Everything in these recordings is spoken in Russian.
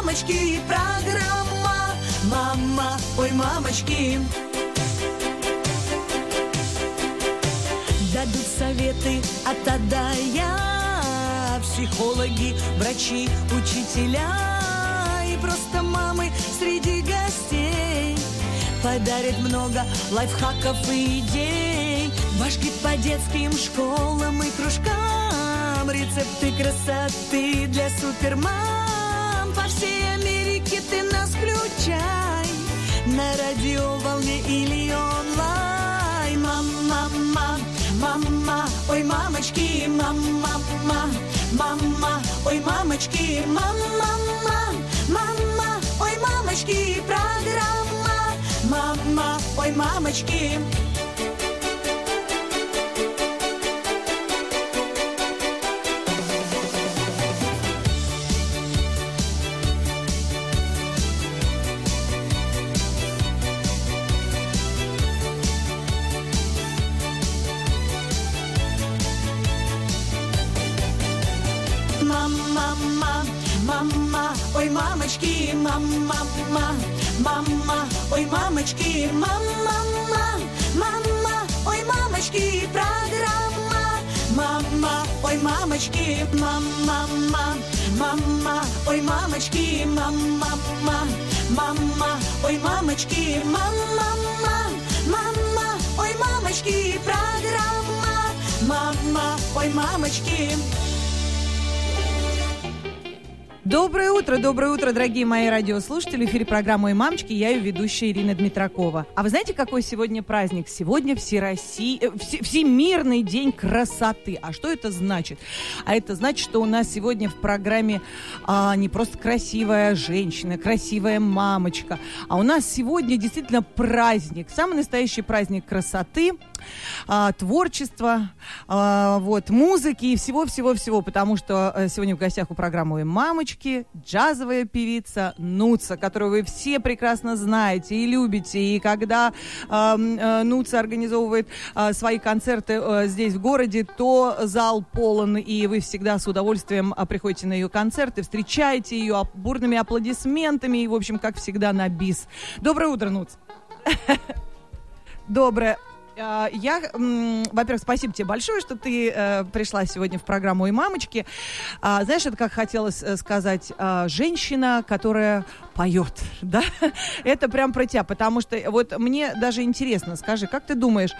мамочки, программа «Мама, ой, мамочки». Дадут советы от А до Я, психологи, врачи, учителя и просто мамы среди гостей. Подарят много лайфхаков и идей, ваш гид по детским школам и кружкам, рецепты красоты для супермам. По всей Америке ты нас включай, на радиоволне или онлайн. Мама, мама, ой, мамочки, мама, мама, ой, мамочки, мама, мама, ой, мамочки, программа «Мама, ой, мамочки». Мама, ой, мамочки, мама, мама, ой, мамочки, мама, ой, мамочки, программа «Мама, ой, мамочки», мама, ой, мамочки, мама, ой, мамочки, мама, ой, мамочки, программа «Мама, ой, мамочки». Доброе утро, дорогие мои радиослушатели. В эфире программа «Ой, мамочки», я ее ведущая Ирина Дмитракова. А вы знаете, какой сегодня праздник? Сегодня Всемирный день красоты. А что это значит? А это значит, что у нас сегодня в программе не просто красивая женщина, красивая мамочка, а у нас сегодня действительно праздник, самый настоящий праздник красоты, творчества, музыки и всего-всего-всего, потому что сегодня в гостях у программы «Ой, мамочки» джазовая певица Нуца, которую вы все прекрасно знаете и любите. И когда Нуца организовывает свои концерты здесь в городе, то зал полон, и вы всегда с удовольствием приходите на ее концерты, встречаете ее бурными аплодисментами и, в общем, как всегда, на бис. Доброе утро, Нуц. Доброе. Во-первых, спасибо тебе большое, что ты пришла сегодня в программу «Ой, мамочки». Знаешь, это как хотелось сказать, женщина, которая поет, да? Это прям про тебя, потому что вот мне даже интересно, скажи, как ты думаешь,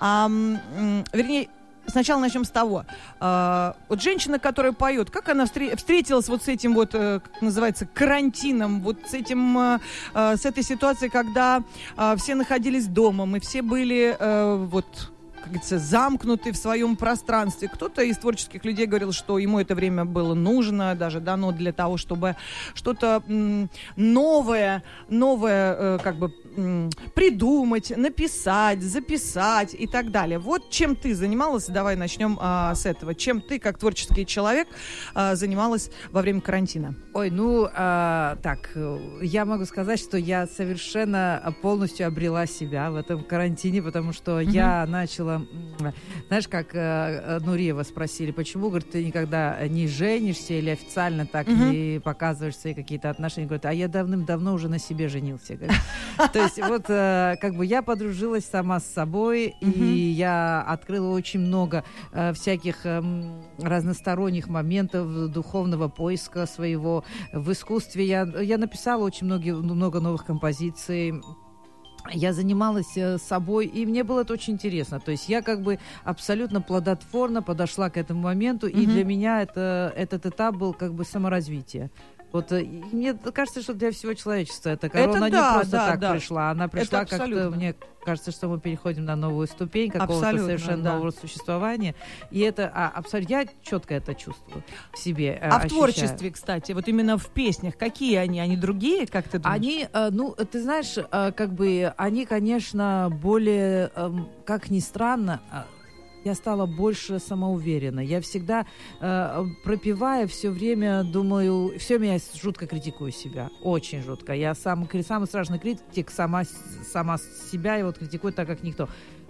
вернее, сначала начнем с того. Вот женщина, которая поет, как она встретилась вот с этим вот, как называется, карантином, вот с этим, с этой ситуацией, когда все находились дома, мы все были вот, как говорится, замкнуты в своем пространстве. Кто-то из творческих людей говорил, что ему это время было нужно, даже дано для того, чтобы что-то новое, как бы придумать, написать, записать и так далее. Вот чем ты занималась, давай начнем с этого. Чем ты, как творческий человек, занималась во время карантина? Ой, так, я могу сказать, что я совершенно полностью обрела себя в этом карантине, потому что я начала, знаешь, как Нуриева спросили, почему, говорит, ты никогда не женишься или официально так не показываешь свои какие-то отношения, говорит, а я давным-давно уже на себе женился, говорит. То есть вот как бы я подружилась сама с собой, и я открыла очень много всяких разносторонних моментов духовного поиска своего в искусстве. Я написала очень много новых композиций. Я занималась собой, и мне было это очень интересно. То есть я как бы абсолютно плодотворно подошла к этому моменту, и для меня этот этап был как бы саморазвитие. Вот мне кажется, что для всего человечества эта корона не просто так пришла. Она пришла как-то, мне кажется, что мы переходим на новую ступень какого-то совершенно нового существования. И это абсолютно, я четко это чувствую в себе. А в творчестве, кстати, вот именно в песнях, какие они? Они другие, как ты думаешь? Они, ты знаешь, как бы они, конечно, более, как ни странно, я стала больше самоуверенна. Я всегда, пропевая, все время думаю, все время я жутко критикую себя. Очень жутко. Я самый страшный критик, сама себя и вот критикую так, как никто.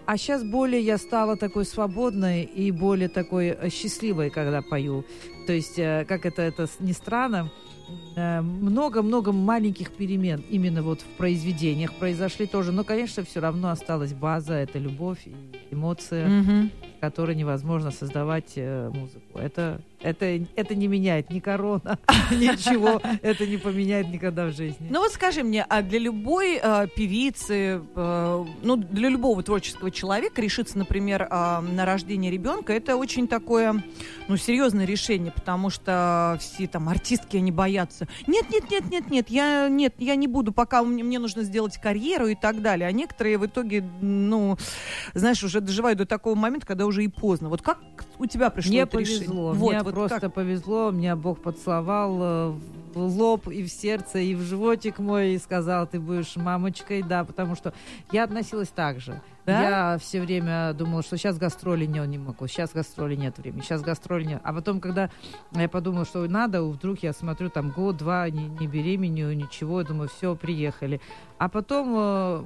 А сейчас более я стала такой свободной и более такой счастливой, когда пою. То есть, как это не странно, много-много маленьких перемен именно вот в произведениях произошли тоже. Но, конечно, все равно осталась база, это любовь и эмоции, которые невозможно создавать музыку. Это не меняет ни корона, ничего. Это не поменяет никогда в жизни. Ну вот скажи мне, а для любой певицы, для любого творческого человека решиться, например, на рождение ребенка, это очень такое, серьезное решение, потому что все там артистки, они боятся. Нет, я не буду, пока мне нужно сделать карьеру и так далее. А некоторые в итоге, знаешь, уже доживают до такого момента, когда уже и поздно. Вот как у тебя пришло мне это повезло, решение? Мне просто повезло, меня Бог поцеловал в лоб и в сердце, и в животик мой, и сказал, ты будешь мамочкой, да, потому что я относилась так же. Да? Я все время думала, что сейчас гастроли не могу, сейчас гастроли нет времени, сейчас гастроли нет. А потом, когда я подумала, что надо, вдруг я смотрю, там год-два, не беременею, ничего, думаю, все, приехали. А потом...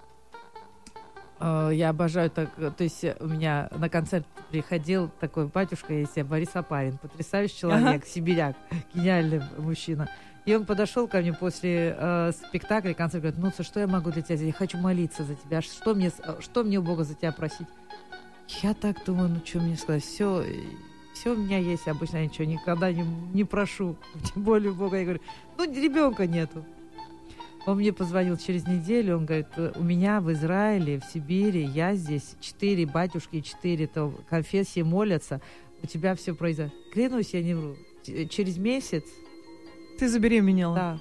Я обожаю так, то есть у меня на концерт приходил такой батюшка, есть Борис Апарин, потрясающий человек, сибиряк, гениальный мужчина. И он подошел ко мне после спектакля, концерта, говорит, что я могу для тебя сделать? Я хочу молиться за тебя. Что мне у Бога за тебя просить? Я так думаю, что мне сказать? Все у меня есть, обычно я ничего никогда не прошу, тем более у Бога. Я говорю, ребенка нету. Он мне позвонил через неделю, он говорит, у меня в Израиле, в Сибири, я здесь, 4 батюшки, 4 конфессии молятся, у тебя все произойдет. Клянусь, я не вру. Через месяц... Ты забеременела? Да.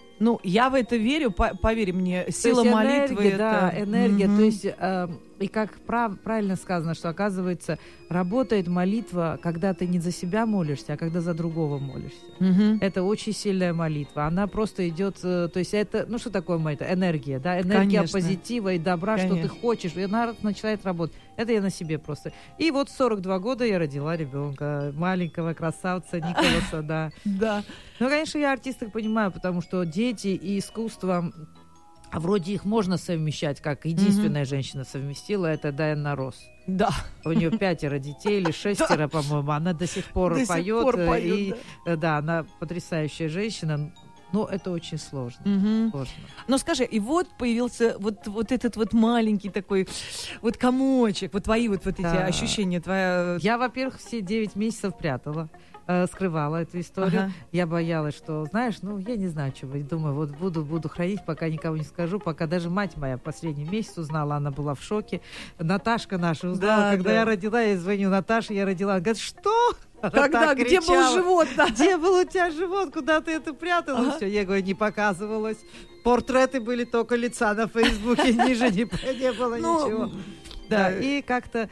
Я в это верю, поверь мне, сила молитвы. Энергия, да, энергия, то есть, и как правильно сказано, что, оказывается, работает молитва, когда ты не за себя молишься, а когда за другого молишься. Это очень сильная молитва, она просто идет, то есть это, что такое молитва? Энергия, да, энергия Конечно. Позитива и добра, что ты хочешь, и она начинает работать. Это я на себе просто. И вот 42 года я родила ребенка, маленького красавца Николаса, да. Да. Конечно, я артисток понимаю, потому что дети и искусство, вроде их можно совмещать, как единственная женщина совместила, это Дайана Росс. Да. У нее 5 детей или 6, по-моему, она до сих пор поет. И да, она потрясающая женщина. Но это очень сложно. Но скажи, и вот появился вот этот маленький такой комочек, твои эти ощущения, твоя... Я, во-первых, все 9 месяцев прятала, скрывала эту историю. Я боялась, что, знаешь, я не знаю, чего. Думаю, буду хранить, пока никому не скажу, пока даже мать моя последний месяц узнала, она была в шоке. Наташка наша узнала, когда я родила, я звоню Наташе, я родила. Она говорит, что? Когда? Где был живот? Да. Где был у тебя живот? Куда ты это прятала? Все, я говорю, не показывалось. Портреты были только лица на Фейсбуке, ниже не было ничего. Да, и как-то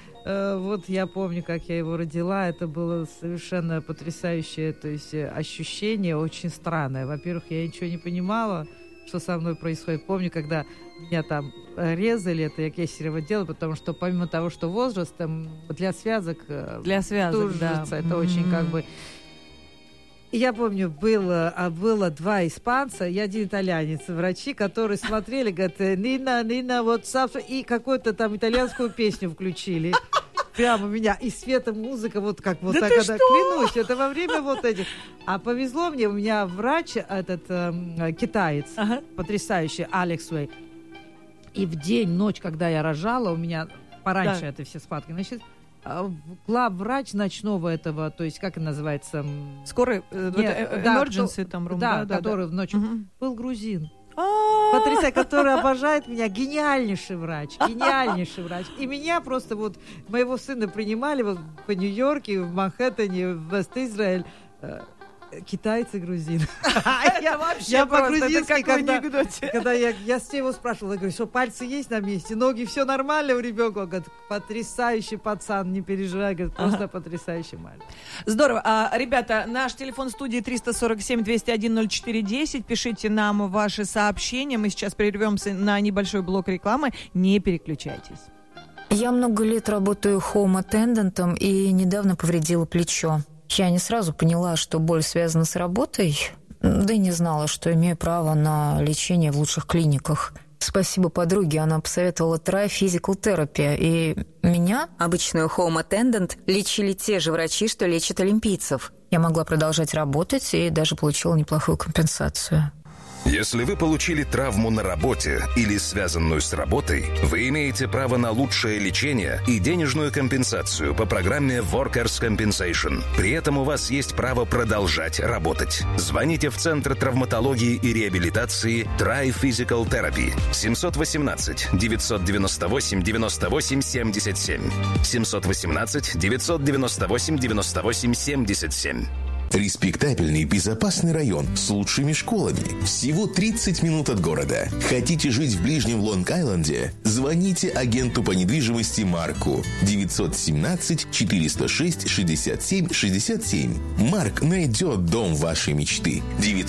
я помню, как я его родила, это было совершенно потрясающее, то есть ощущение очень странное. Во-первых, я ничего не понимала, что со мной происходит. Помню, когда меня там резали, это я кесарево делала, потому что помимо того, что возраст, для связок тужится, это очень как бы... Я помню, было 2 испанца и 1 итальянец, врачи, которые смотрели, говорят, Нина, вот завтра, и какую-то там итальянскую песню включили. Прямо меня, и света музыка, так, клянусь, это во время этих. А повезло мне, у меня врач, китаец, потрясающий, Алекс Уэй, и в день, ночь, когда я рожала, у меня пораньше это все спадки, главврач ночного этого, то есть, как это называется? Скорый, emergency там, который ночью был грузин. Потрясающе, который обожает меня, гениальнейший врач. И меня просто моего сына принимали по Нью-Йорке, в Манхэттене, в Вест-Израиль. Китайцы, грузин. Я по-грузински, когда я с его спрашивала, я говорю, что пальцы есть на месте, ноги, все нормально у ребенка? Он говорит, потрясающий пацан, не переживай, говорит, просто потрясающий мальчик. Здорово. Ребята, наш телефон студии 347-201-04-10. Пишите нам ваши сообщения. Мы сейчас прервемся на небольшой блок рекламы. Не переключайтесь. Я много лет работаю хоум-аттендантом и недавно повредила плечо. Я не сразу поняла, что боль связана с работой, да и не знала, что имею право на лечение в лучших клиниках. Спасибо подруге, она посоветовала Try Physical Therapy. И меня, обычную Home Attendant, лечили те же врачи, что лечат олимпийцев. Я могла продолжать работать и даже получила неплохую компенсацию. Если вы получили травму на работе или связанную с работой, вы имеете право на лучшее лечение и денежную компенсацию по программе Workers' Compensation. При этом у вас есть право продолжать работать. Звоните в Центр травматологии и реабилитации Try Physical Therapy 718-998-98-77 718-998-98-77. Респектабельный, безопасный район с лучшими школами. Всего 30 минут от города. Хотите жить в ближнем Лонг-Айленде? Звоните агенту по недвижимости Марку 917-406-67-67. Марк найдет дом вашей мечты.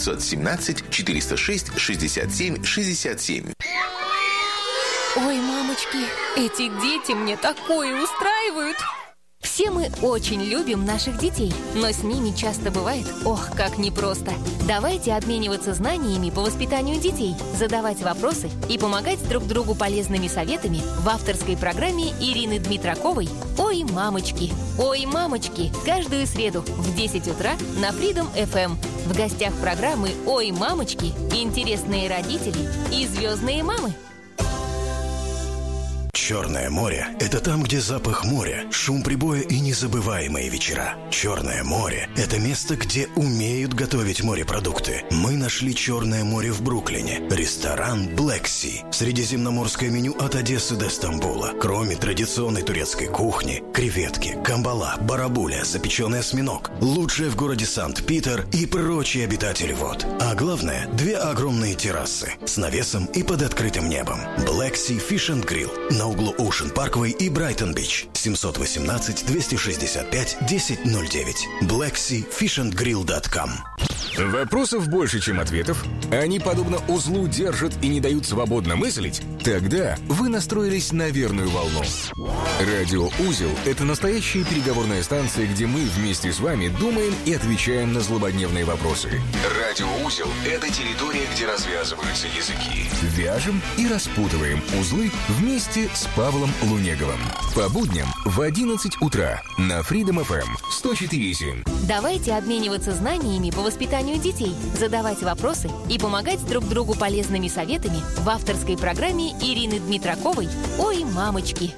917-406-67-67. Ой, мамочки, эти дети мне такое устраивают. Все мы очень любим наших детей, но с ними часто бывает, ох, как непросто. Давайте обмениваться знаниями по воспитанию детей, задавать вопросы и помогать друг другу полезными советами в авторской программе Ирины Дмитраковой «Ой, мамочки». «Ой, мамочки» каждую среду в 10 утра на Freedom FM. В гостях программы «Ой, мамочки» интересные родители и звездные мамы. Черное море – это там, где запах моря, шум прибоя и незабываемые вечера. Черное море – это место, где умеют готовить морепродукты. Мы нашли Черное море в Бруклине. Ресторан Black Sea. Средиземноморское меню от Одессы до Стамбула. Кроме традиционной турецкой кухни, креветки, камбала, барабуля, запеченный осьминог, лучшее в городе Санкт-Питер и прочие обитатели вод. А главное – 2 огромные террасы с навесом и под открытым небом. Black Sea Fish and Grill на углу Ocean Parkway и Брайтон-Бич. 718-265-1009. blackseafishandgrill.com. Вопросов больше, чем ответов? Они, подобно узлу, держат и не дают свободно мыслить? Тогда вы настроились на верную волну. Радио «Узел» — это настоящая переговорная станция, где мы вместе с вами думаем и отвечаем на злободневные вопросы. Радио «Узел» — это территория, где развязываются языки. Вяжем и распутываем узлы вместе с Павлом Лунеговым. По будням в 11 утра на Freedom FM 104.7. Давайте обмениваться знаниями по воспитанию детей, задавать вопросы и помогать друг другу полезными советами в авторской программе Ирины Дмитраковой «Ой, мамочки».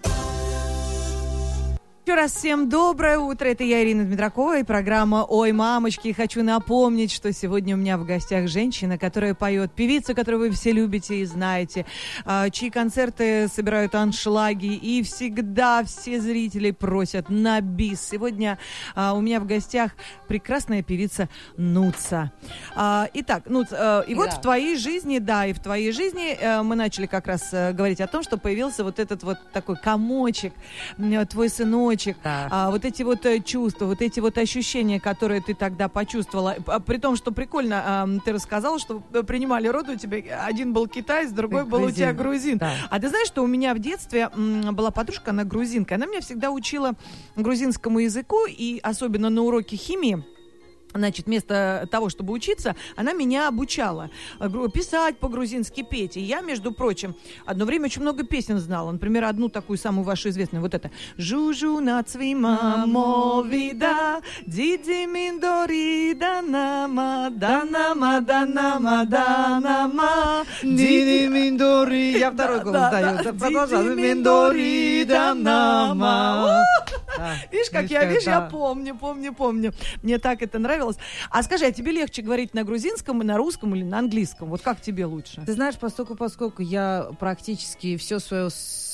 Еще раз всем доброе утро. Это я, Ирина Дмитракова, и программа «Ой, мамочки». И хочу напомнить, что сегодня у меня в гостях женщина, которая поет, певица, которую вы все любите и знаете, чьи концерты собирают аншлаги, и всегда все зрители просят на бис. Сегодня у меня в гостях прекрасная певица Нуца. Итак, Нуц, и вот в твоей жизни, и в твоей жизни мы начали как раз говорить о том, что появился вот этот вот такой комочек, твой сыночек. Вот эти вот чувства, вот эти вот ощущения, которые ты тогда почувствовала. При том, что прикольно, ты рассказала, что принимали роды у тебя, один был китаец, другой был у тебя грузин. Да. А ты знаешь, что у меня в детстве была подружка, она грузинка, она меня всегда учила грузинскому языку, и особенно на уроке химии. Значит, вместо того, чтобы учиться, она меня обучала писать по-грузински, петь. И я, между прочим, одно время очень много песен знала. Например, одну такую самую вашу известную, вот это. «Жужу на цвима мовида, диди миндори данама, данама, данама, данама, диди миндори». Я второй голос даю. Диди миндори данама. Видишь, как я помню. Мне так это нравилось. А скажи, а тебе легче говорить на грузинском, на русском или на английском? Вот как тебе лучше? Ты знаешь, поскольку я практически все свое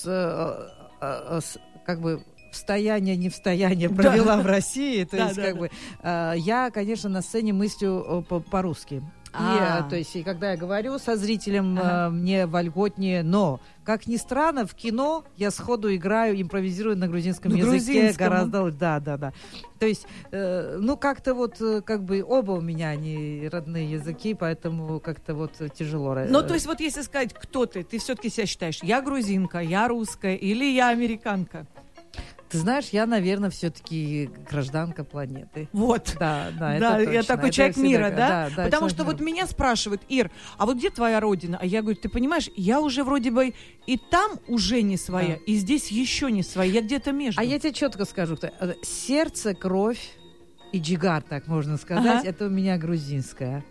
как бы встояние, не встояние провела в России, то есть я, конечно, на сцене мыслю по-русски. То есть, и когда я говорю со зрителем, мне вольготнее, но, как ни странно, в кино я сходу играю, импровизирую на грузинском языке гораздо... Да. То есть, как-то вот, как бы оба у меня они родные языки, поэтому как-то вот тяжело. Ну, то есть, вот если сказать, кто ты все-таки себя считаешь, я грузинка, я русская или я американка? Ты знаешь, я, наверное, все-таки гражданка планеты. Вот. Да, Да, это точно. я такой Это человек всегда мира, так. да? Да, Потому что человек вот мира. меня спрашивают: Ир, а вот где твоя родина? А я говорю: ты понимаешь, я уже вроде бы и там уже не своя, Да. и здесь еще не своя. Я где-то между. А я тебе четко скажу, сердце, кровь и джигар, так можно сказать, Ага. это у меня грузинская.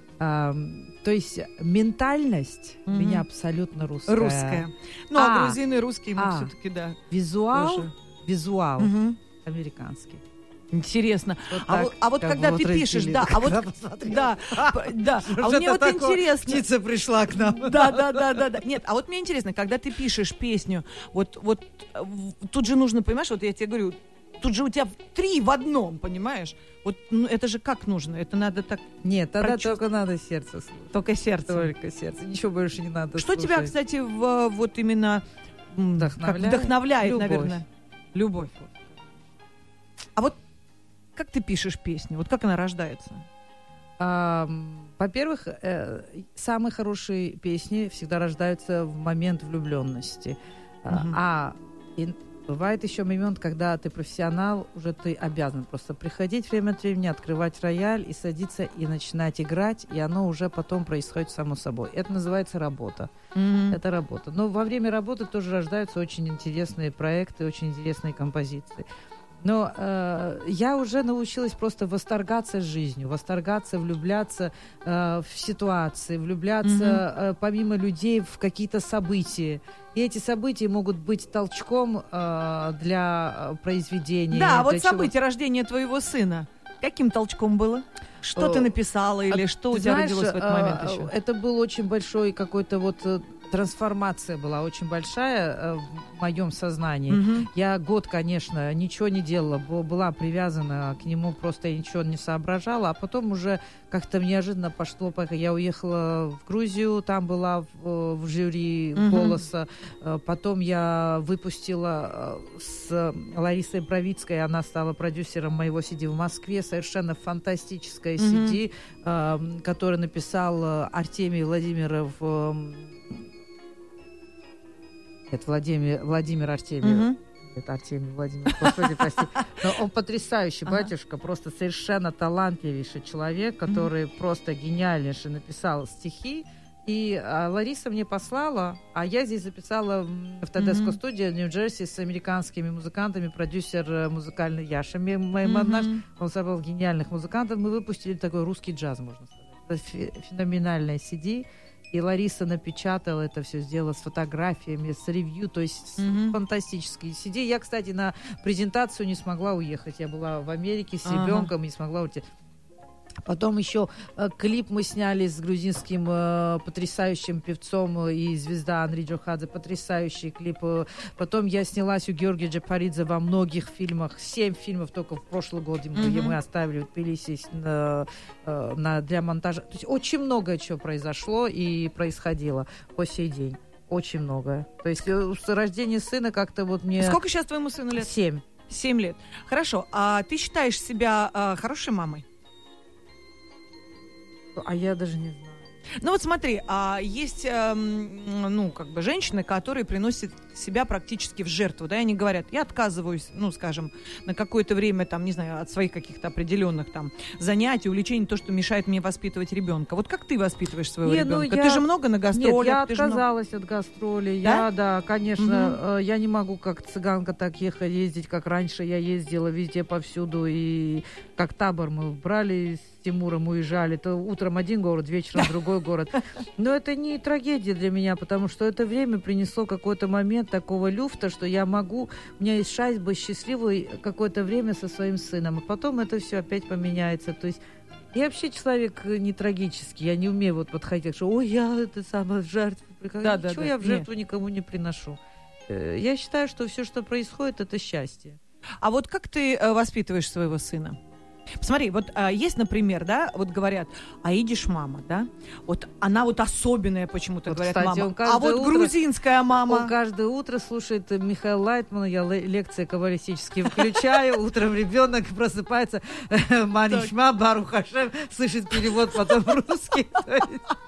То есть ментальность у Мгм. меня абсолютно русская. Русская. Ну, а А. грузины русские мы А. все-таки, да. Визуал, Тоже. визуал Мгм. американский. Интересно. Вот А так, вот как когда бы ты вот пишешь, разделили. да, а вот, Да, посмотри. да, да, а Что мне вот это такое? интересно. Птица пришла к нам. Да. Нет, а вот мне интересно, когда ты пишешь песню, вот тут же нужно, понимаешь, вот я тебе говорю, тут же у тебя 3 в одном, понимаешь? Вот это же как нужно? Это надо так, Нет, тогда Прочувствовать. только надо сердце слушать. только сердцем. Только сердце. Ничего больше не надо Что тебя, слушать. кстати, вот именно как Вдохновляет? вдохновляет, Любовь. наверное? Любовь. А вот как ты пишешь песню? Вот как она рождается? Во-первых, самые хорошие песни всегда рождаются в момент влюбленности. Мгм. Бывает еще момент, когда ты профессионал, уже ты обязан просто приходить время от времени, открывать рояль и садиться и начинать играть, и оно уже потом происходит само собой. Это называется работа. Это работа. Но во время работы тоже рождаются очень интересные проекты, очень интересные композиции. Но я уже научилась просто восторгаться жизнью, восторгаться, влюбляться в ситуации, влюбляться помимо людей в какие-то события. И эти события могут быть толчком для произведения. Да, для вот чего-то. событие рождения твоего сына. Каким толчком было? Что ты написала или что у Ты тебя знаешь, родилось в этот момент еще? Это был очень большой какой-то вот трансформация была очень большая в моем сознании. Мгм. Я год, конечно, ничего не делала, была привязана к нему, просто я ничего не соображала, а потом уже как-то неожиданно пошло, пока я уехала в Грузию, там была в жюри Мгм. «Голоса», потом я выпустила с Ларисой Бровицкой, она стала продюсером моего CD в Москве, совершенно фантастическое CD, которое написал Артемий Владимиров. Это Владимир Артемьев. Мгм. Это Артемий Владимир. Господи, прости. Но он потрясающий батюшка, просто совершенно талантливейший человек, который просто гениальнейший написал стихи. И Лариса мне послала, а я здесь записала в Тедеско студии Нью-Джерси с американскими музыкантами, продюсер музыкальный Яша Майманаш. Он собрал гениальных музыкантов. Мы выпустили такой русский джаз, можно сказать. Это феноменальное CD. И Лариса напечатала это все, сделала с фотографиями, с ревью, то есть фантастические CD. Я, кстати, на презентацию не смогла уехать. Я была в Америке с ребенком, не смогла уйти. Потом еще клип мы сняли с грузинским потрясающим певцом и звезда Анри Джохадзе, потрясающий клип. Потом я снялась у Георгия Джапаридзе во многих фильмах, 7 фильмов только в прошлом году, где мы оставили в Тбилиси для монтажа. То есть очень многое чего произошло и происходило по сей день. Очень многое. То есть с рождения сына как-то вот мне... Сколько сейчас твоему сыну лет? 7. 7 лет. Хорошо. А ты считаешь себя хорошей мамой? А я даже не знаю. Ну вот смотри, есть, ну, как бы женщины, которые приносят себя практически в жертву, да, и они говорят: я отказываюсь, ну, скажем, на какое-то время, там, не знаю, от своих каких-то определенных там занятий, увлечений, то, что мешает мне воспитывать ребенка. Вот как ты воспитываешь своего ребенка? Ты же много на гастролях? Нет, я ты же много... отказалась от гастролей. Да? Да, конечно. Я не могу как цыганка так ездить, как раньше я ездила везде, повсюду. И как табор мы брали с Тимуром, уезжали. То утром один город, вечером другой город. Но это не трагедия для меня, потому что это время принесло какой-то момент такого люфта, что я могу... У меня есть шанс быть счастливой какое-то время со своим сыном. А потом это все опять поменяется. То есть я вообще человек не трагический. Я не умею вот подходить, что «Ой, я это самое в жертву». Ничего я в жертву никому не приношу. Я считаю, что все, что происходит, это счастье. А вот как ты воспитываешь своего сына? Посмотри, вот есть, например, да, вот говорят: аидиш мама, да, вот она вот особенная почему-то, вот, говорят, кстати, мама, а вот грузинская мама. Он каждое утро слушает Михаила Лайтмана, я лекции каббалистические включаю, утром ребенок просыпается, манишма, барух хашем, слышит перевод потом русский.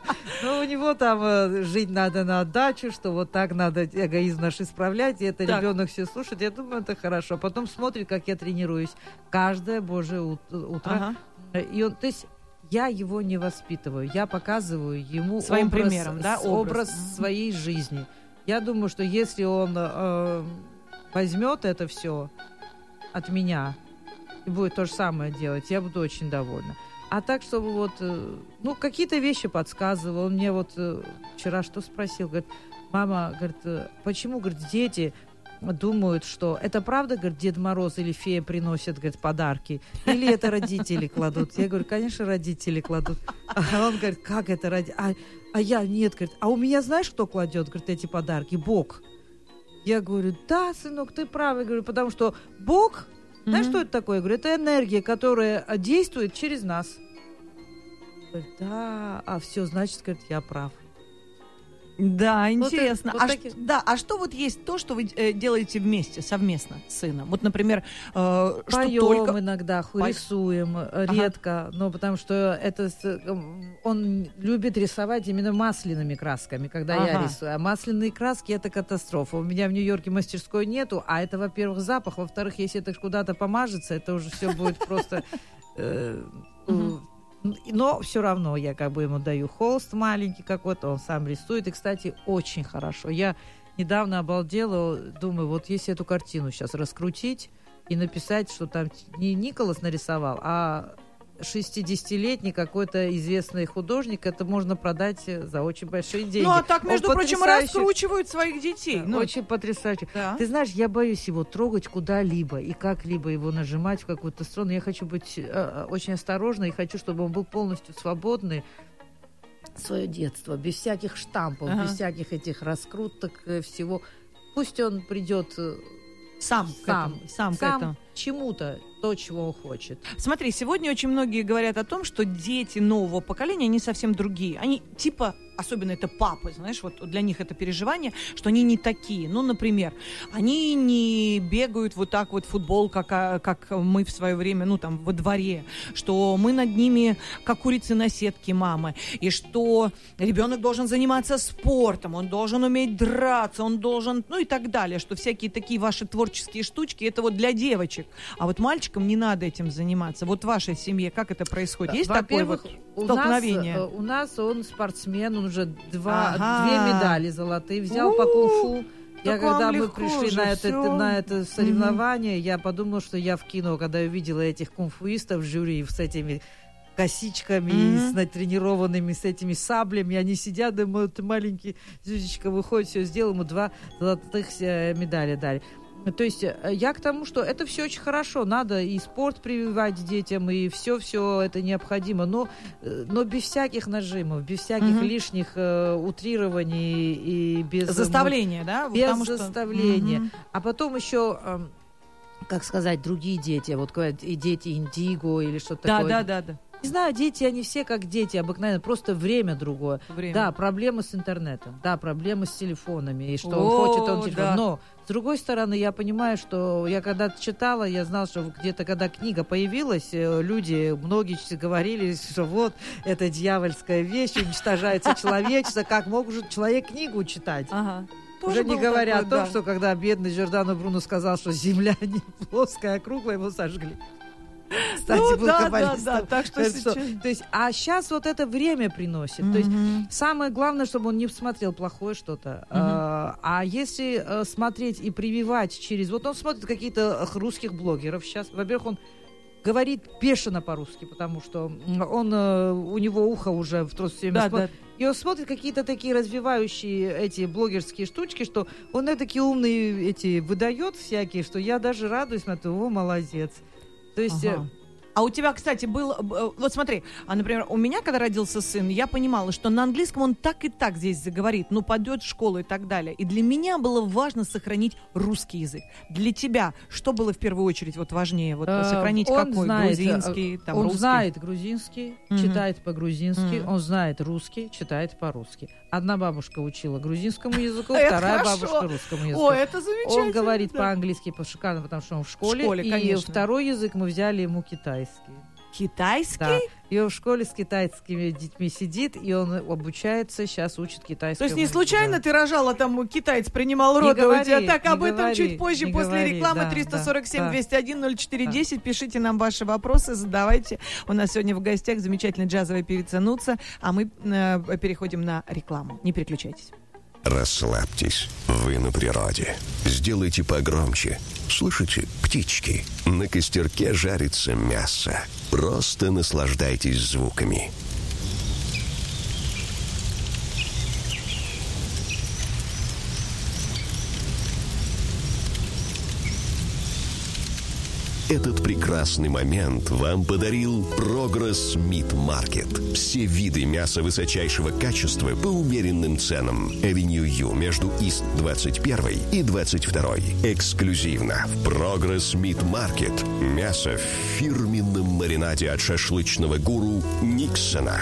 Но у него там жить надо на отдачу, что вот так надо эгоизм наш исправлять, и это ребенок все слушает. Я думаю, это хорошо. Потом смотрит, как я тренируюсь каждое божье утро. И он, то есть я его не воспитываю, я показываю ему своим примером, да, образ своей жизни. Я думаю, что если он возьмет это все от меня и будет то же самое делать, я буду очень довольна. А так, чтобы вот, какие-то вещи подсказывал. Он мне вот вчера что спросил, говорит, мама, говорит, почему, говорит, дети думают, что это правда, говорит, Дед Мороз или фея приносят, говорит, подарки, или это родители кладут? Я говорю, конечно, родители кладут. А он говорит, как это родители? А я, нет, говорит, а у меня знаешь, кто кладет, говорит, эти подарки? Бог. Я говорю, да, сынок, ты прав. Я говорю, потому что Бог, знаешь, что это такое? Я говорю, это энергия, которая действует через нас. Говорит, да, все, значит, говорит, я прав. Да, интересно. Вот такие... А что вот есть то, что вы делаете вместе, совместно с сыном? Вот, например, что поем только... иногда, рисуем, редко, но потому что он любит рисовать именно масляными красками, когда я рисую. А масляные краски — это катастрофа. У меня в Нью-Йорке мастерской нету, а это, во-первых, запах, во-вторых, если это куда-то помажется, это уже все будет просто... Но все равно я как бы ему даю холст маленький какой-то, он сам рисует. И, кстати, очень хорошо. Я недавно обалдела, думаю, вот если эту картину сейчас раскрутить и написать, что там не Николас нарисовал, а 60-летний какой-то известный художник, это можно продать за очень большие деньги. Ну, а так, между прочим, раскручивают своих детей. Очень потрясающе. Да. Ты знаешь, я боюсь его трогать куда-либо и как-либо его нажимать в какую-то сторону. Я хочу быть очень осторожной и хочу, чтобы он был полностью свободный. Свое детство, без всяких штампов, без всяких этих раскруток, всего. Пусть он придет сам к этому. Чему-то, то, чего он хочет. Смотри, сегодня очень многие говорят о том, что дети нового поколения, они совсем другие. Они типа, особенно это папы, знаешь, вот для них это переживание, что они не такие. Ну, например, они не бегают вот так вот в футбол, как мы в свое время, ну, там, во дворе, что мы над ними, как курицы на сетке мамы, и что ребенок должен заниматься спортом, он должен уметь драться, он должен, ну, и так далее, что всякие такие ваши творческие штучки, это вот для девочек. А вот мальчикам не надо этим заниматься. Вот в вашей семье как это происходит? Есть такое вот столкновение? У нас он спортсмен, он уже две медали золотые взял по кунг-фу. Когда мы пришли на это соревнование, я подумала, что я в кино, когда я увидела этих кунг-фуистов в жюри с этими косичками, с натренированными, с этими саблями, они сидят, думают, маленький Зюзечка выходит, все сделал, ему 2 золотых медали дали. То есть я к тому, что это все очень хорошо, надо и спорт прививать детям, и все это необходимо, но без всяких нажимов, без всяких лишних утрирований и без заставления, да? Без заставления. А потом еще, как сказать, другие дети, вот говорят, и дети индиго или что-то такое. Да. Не знаю, дети, они все как дети обыкновенно, просто время другое. Да, проблемы с интернетом, да, проблемы с телефонами, и что он хочет, он телефон. Да. Но, с другой стороны, я понимаю, что я когда-то читала, я знала, что где-то, когда книга появилась, люди, многие говорили, что вот, это дьявольская вещь, уничтожается человечество, как может человек книгу читать? Уже не говоря о том, что когда бедный Джордано Бруно сказал, что земля не плоская, а круглая, его сожгли. Кстати, был каббалистом. Так что сейчас... То есть, а сейчас вот это время приносит. То есть самое главное, чтобы он не смотрел плохое что-то. А если смотреть и прививать через... Вот он смотрит какие-то русских блогеров сейчас. Во-первых, он говорит бешено по-русски, потому что у него ухо уже в трос все время и он смотрит какие-то такие развивающие эти блогерские штучки, что он такие умные эти выдает всякие, что я даже радуюсь, смотрю, молодец. То есть... А у тебя, кстати, был... Вот смотри, например, у меня, когда родился сын, я понимала, что на английском он так и так здесь заговорит, пойдет в школу и так далее. И для меня было важно сохранить русский язык. Для тебя что было в первую очередь важнее? Сохранить какой? Грузинский, русский? Он знает грузинский, читает по-грузински, он знает русский, читает по-русски. Одна бабушка учила грузинскому языку, вторая бабушка русскому языку. О, это замечательно. Он говорит по-английски, по-шикарно, потому что он в школе. И второй язык мы взяли ему китайский. Китайский? Да. И он в школе с китайскими детьми сидит, и он обучается, сейчас учит китайскому. То есть не случайно ты рожала, там китаец принимал роды у тебя? Так, об этом чуть позже, после рекламы. 347-201-0410. Пишите нам ваши вопросы, задавайте. У нас сегодня в гостях замечательная джазовая певица Нуца, а мы переходим на рекламу. Не переключайтесь. Расслабьтесь, вы на природе. Сделайте погромче. Слышите, птички? На костерке жарится мясо. Просто наслаждайтесь звуками. Этот прекрасный момент вам подарил Progress Meat Market. Все виды мяса высочайшего качества по умеренным ценам. Avenue U между East 21 и 22. Эксклюзивно в Progress Meat Market. Мясо в фирменном маринаде от шашлычного гуру Никсона.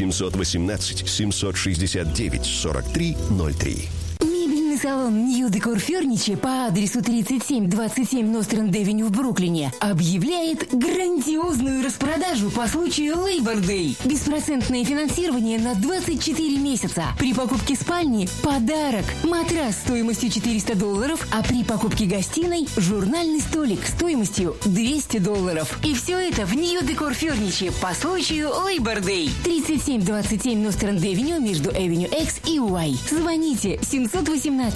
718-769-4303. Салон New Decor Furniture по адресу 3727 Ностренд-Авеню в Бруклине объявляет грандиозную распродажу по случаю Labor Day. Беспроцентное финансирование на 24 месяца. При покупке спальни – подарок. Матрас стоимостью $400, а при покупке гостиной – журнальный столик стоимостью $200. И все это в New Decor Furniture по случаю Labor Day. 3727 Ностренд-Авеню между Авеню X и Y. Звоните 718-769-7088.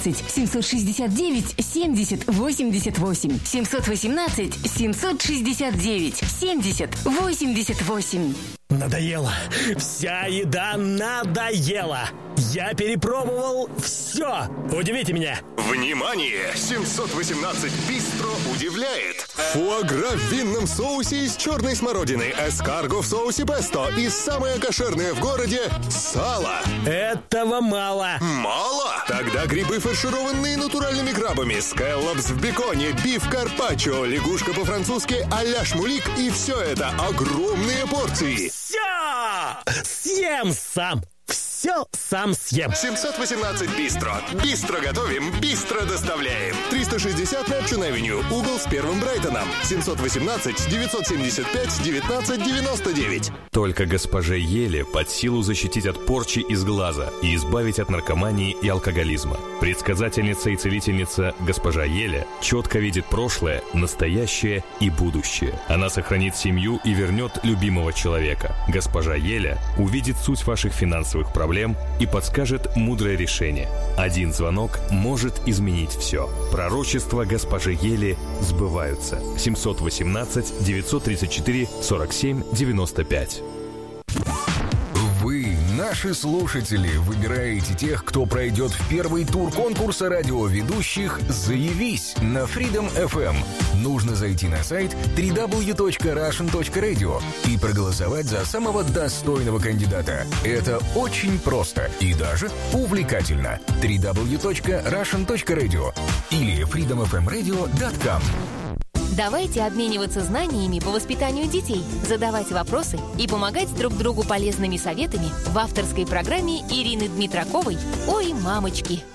718-769-7088. Надоело. Вся еда надоела. Я перепробовал все. Удивите меня. Внимание! 718 Бистро удивляет. Фуагра в винном соусе из черной смородины, эскарго в соусе песто и самое кошерное в городе – сало. Этого мало. Мало? Тогда грибы, фаршированные натуральными крабами, скэллопс в беконе, биф карпаччо, лягушка по-французски а-ля шмулик и все это огромные порции. Все! Съем сам! Все сам съем. 718 Бистро. Бистро готовим, бистро доставляем. 360 Neptune-Авеню. Угол с Первым Брайтоном. 718-975-1999. Только госпоже Еле под силу защитить от порчи из глаза и избавить от наркомании и алкоголизма. Предсказательница и целительница госпожа Еле четко видит прошлое, настоящее и будущее. Она сохранит семью и вернет любимого человека. Госпожа Еле увидит суть ваших финансовых проблем и подскажет мудрое решение. Один звонок может изменить все. Пророчества госпожи Ели сбываются. 718-934-47-95. Вы, наши слушатели, выбираете тех, кто пройдет в первый тур конкурса радиоведущих «Заявись» на Freedom FM. Нужно зайти на сайт www.russian.radio и проголосовать за самого достойного кандидата. Это очень просто и даже увлекательно. www.russian.radio или freedomfmradio.com. Давайте обмениваться знаниями по воспитанию детей, задавать вопросы и помогать друг другу полезными советами в авторской программе Ирины Дмитраковой «Ой, мамочки».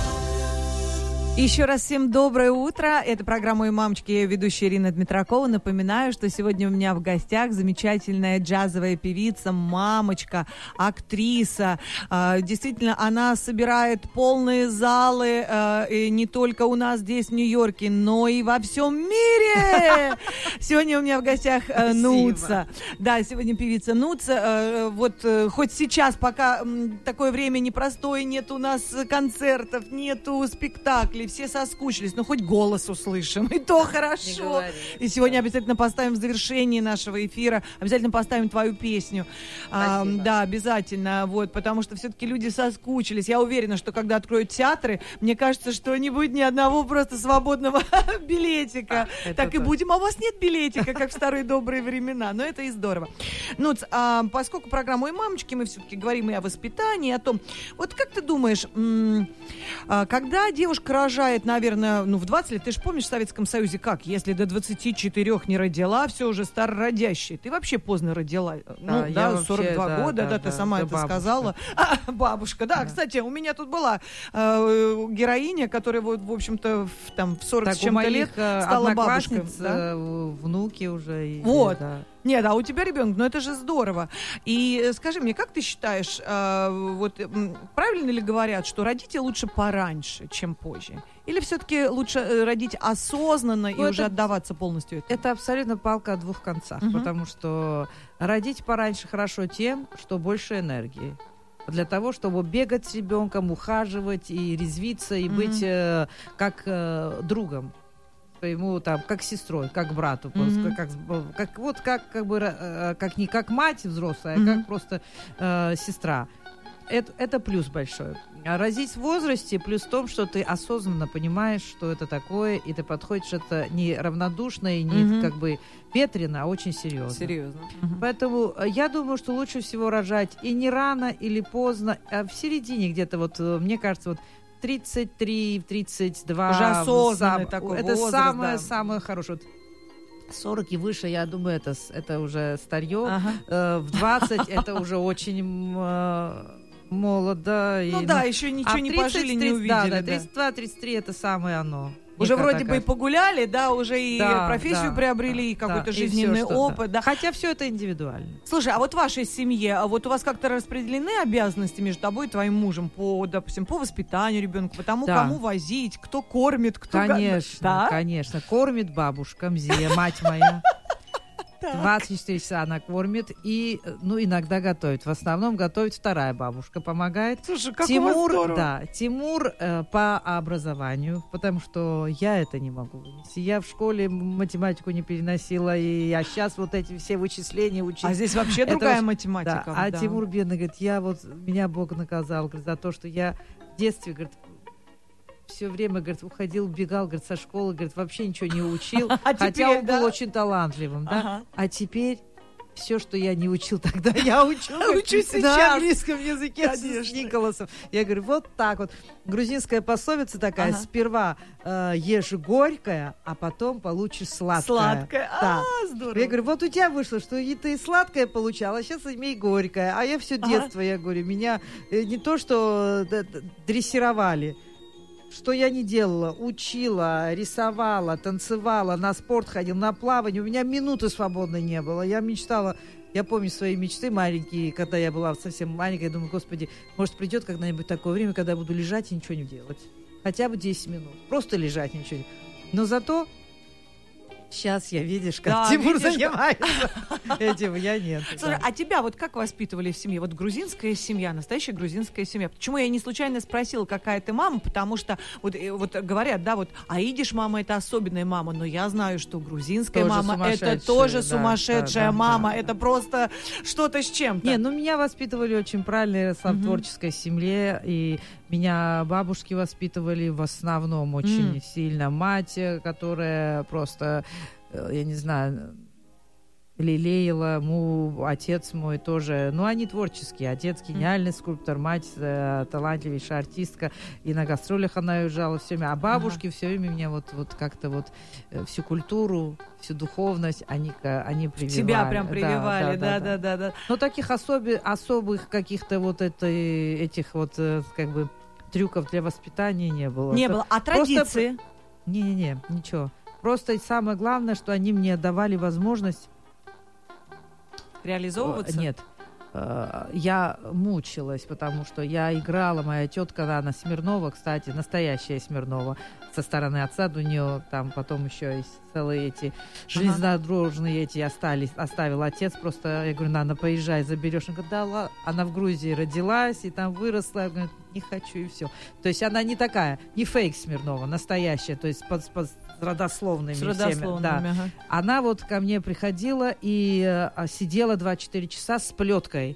Еще раз всем доброе утро. Это программа «Ой, мамочки», я ведущая Ирина Дмитракова. Напоминаю, что сегодня у меня в гостях замечательная джазовая певица, мамочка, актриса. Действительно, она собирает полные залы и не только у нас здесь, в Нью-Йорке, но и во всем мире. Сегодня у меня в гостях Нуца. Да, сегодня певица Нуца. Вот хоть сейчас, пока такое время непростое, нет у нас концертов, нету спектаклей, все соскучились, но хоть голос услышим, и то хорошо. И сегодня обязательно поставим в завершении нашего эфира, обязательно поставим твою песню. Да, обязательно, вот, потому что все-таки люди соскучились. Я уверена, что когда откроют театры, мне кажется, что не будет ни одного просто свободного билетика. Так и будем, а у вас нет билетика, как в старые добрые времена. Но это и здорово. Ну, поскольку программа «Ой, мамочки», мы все-таки говорим и о воспитании, о том, вот как ты думаешь, когда девушка рожает, наверное, в 20 лет, ты же помнишь в Советском Союзе как? Если до 24 не родила, все уже старородящая. Ты вообще поздно родила. 42 года, ты сама это сказала. Бабушка, да. Кстати, у меня тут была героиня, которая, вот, в общем-то, в 40 с чем-то лет стала бабушкой. Внуки уже. Вот. Нет, а у тебя ребенок, ну это же здорово. И скажи мне, как ты считаешь, правильно ли говорят, что родить лучше пораньше, чем позже? Или все-таки лучше родить осознанно и уже отдаваться полностью этому? Это абсолютно палка о двух концах, потому что родить пораньше хорошо тем, что больше энергии. Для того, чтобы бегать с ребенком, ухаживать и резвиться, и быть как другом. Ему там как сестрой, как брату, как не как мать взрослая, а как просто сестра. Это плюс большой. А родить в возрасте плюс в том, что ты осознанно понимаешь, что это такое, и ты подходишь это не равнодушно и не как бы ветрено, а очень серьезно. Серьезно. Поэтому я думаю, что лучше всего рожать и не рано или поздно, а в середине где-то мне кажется, 33, 32. Уже осознанный такой это возраст, самое хорошее. 40 и выше, я думаю, это уже старье. В 20 это уже очень молодо. Еще ничего не пожили, не увидели. 32-33 это самое оно. Уже вроде бы и погуляли, уже и профессию приобрели, и какой-то жизненный опыт. Да. Хотя все это индивидуально. Слушай, а вот в вашей семье, у вас как-то распределены обязанности между тобой и твоим мужем допустим, по воспитанию ребенка, по тому, кому возить, кто кормит, кто... Конечно. Кормит бабушка Мзия, мать моя. 24 часа она кормит и, иногда готовит. В основном готовит вторая бабушка, помогает. Слушай, как у вас здорово. Тимур по образованию, потому что я это не могу вынести. Я в школе математику не переносила, а сейчас эти все вычисления учить. А здесь вообще другая математика. Да. А Тимур бедный говорит, меня Бог наказал, говорит, за то, что я в детстве, говорит, все время, говорит, уходил, убегал, говорит, со школы, говорит, вообще ничего не учил, хотя он был очень талантливым, да? А теперь все, что я не учил тогда, я учу. Учу сейчас. На английском языке с Николасом. Я говорю, вот так вот. Грузинская пословица такая, сперва ешь горькое, а потом получишь сладкое. Сладкое, здорово. Я говорю, вот у тебя вышло, что и ты сладкое получала, а сейчас имей горькое. А я все детство, я говорю, меня не то, что дрессировали, что я не делала, учила, рисовала, танцевала, на спорт ходила, на плавание. У меня минуты свободной не было. Я мечтала, я помню свои мечты маленькие, когда я была совсем маленькая. Я думаю, господи, может придет когда-нибудь такое время, когда я буду лежать и ничего не делать. Хотя бы 10 минут. Просто лежать, ничего не делать. Но зато сейчас я, видишь, как Тимур занимается этим, я нет. Слушай, а тебя как воспитывали в семье? Грузинская семья, настоящая грузинская семья. Почему я не случайно спросила, какая ты мама? Потому что говорят, аидиш мама — это особенная мама, но я знаю, что грузинская тоже мама — это тоже сумасшедшая мама. Это просто что-то с чем-то. Меня воспитывали очень правильно, в творческой семье, и меня бабушки воспитывали в основном очень сильно. Мать, которая просто, я не знаю, лелеяла, отец мой тоже. Они творческие. Отец гениальный скульптор, мать талантливейшая артистка. И на гастролях она уезжала все время. А бабушки все время меня как-то всю культуру, всю духовность они прививали. Тебя прям прививали, да. Но таких особых каких-то этих трюков для воспитания не было. Не было. А традиции? Ничего. Просто самое главное, что они мне давали возможность реализовываться? Нет. Я мучилась, потому что я играла, моя тетка, она Смирнова, кстати, настоящая Смирнова, со стороны отца, у нее там потом еще есть целые эти железнодорожные оставил отец, просто, я говорю, надо, поезжай, заберешь. Она говорит, да ладно. Она в Грузии родилась и там выросла, я говорю, не хочу, и все. То есть она не такая, не фейк Смирнова, настоящая, то есть с родословными всеми. Да. Она ко мне приходила и сидела 24 часа с плеткой